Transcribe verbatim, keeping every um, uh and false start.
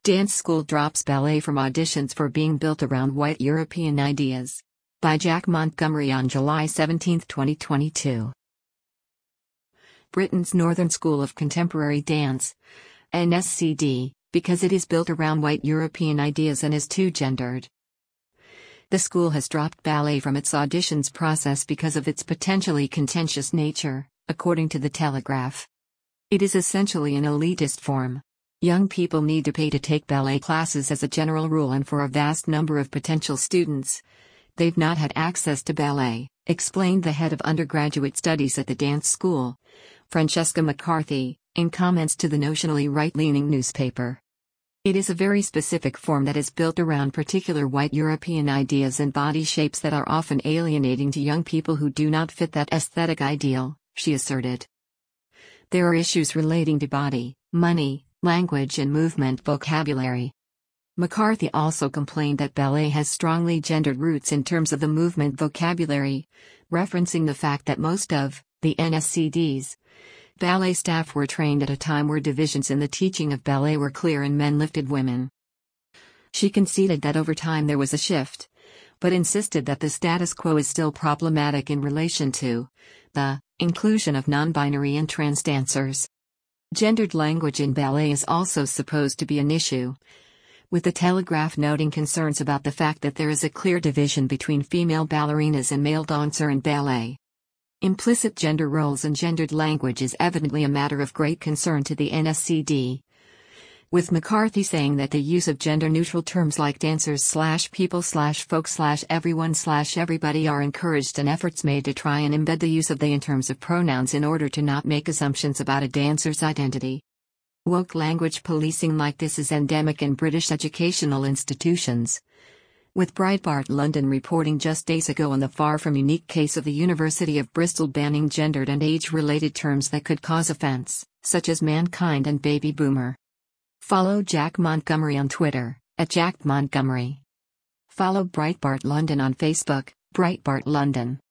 Dance school drops ballet from auditions for being built around white European ideas. By Jack Montgomery on July seventeenth, twenty twenty-two. Britain's Northern School of Contemporary Dance, N S C D, because it is built around white European ideas and is too gendered. The school has dropped ballet from its auditions process because of its potentially contentious nature, according to The Telegraph. It is essentially an elitist form. Young people need to pay to take ballet classes as a general rule, and for a vast number of potential students, they've not had access to ballet, explained the head of undergraduate studies at the dance school, Francesca McCarthy, in comments to the notionally right-leaning newspaper. It is a very specific form that is built around particular white European ideas and body shapes that are often alienating to young people who do not fit that aesthetic ideal, she asserted. There are issues relating to body, money, language and movement vocabulary. McCarthy also complained that ballet has strongly gendered roots in terms of the movement vocabulary, referencing the fact that most of the N S C D's ballet staff were trained at a time where divisions in the teaching of ballet were clear and men lifted women. She conceded that over time there was a shift, but insisted that the status quo is still problematic in relation to the inclusion of non-binary and trans dancers. Gendered language in ballet is also supposed to be an issue, with the Telegraph noting concerns about the fact that there is a clear division between female ballerinas and male dancer in ballet. Implicit gender roles and gendered language is evidently a matter of great concern to the N S C D, with McCarthy saying that the use of gender-neutral terms like dancers slash people slash folk slash everyone slash everybody are encouraged, and efforts made to try and embed the use of they in terms of pronouns in order to not make assumptions about a dancer's identity. Woke language policing like this is endemic in British educational institutions, with Breitbart London reporting just days ago on the far from unique case of the University of Bristol banning gendered and age-related terms that could cause offence, such as mankind and baby boomer. Follow Jack Montgomery on Twitter, at Jack Montgomery. Follow Breitbart London on Facebook, Breitbart London.